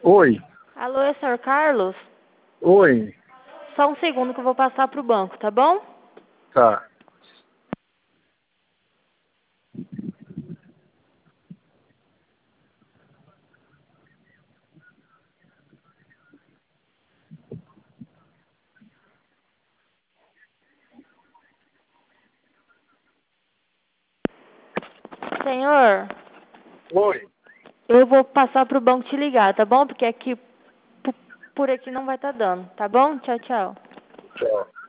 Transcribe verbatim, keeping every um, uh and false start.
Oi. Alô, é o senhor Carlos? Oi. Só um segundo que eu vou passar pro banco, tá bom? Tá. Senhor, Oi. eu vou passar pro banco te ligar, tá bom? Porque aqui, pu- por aqui não vai estar dando, tá bom? Tchau, tchau. Tchau.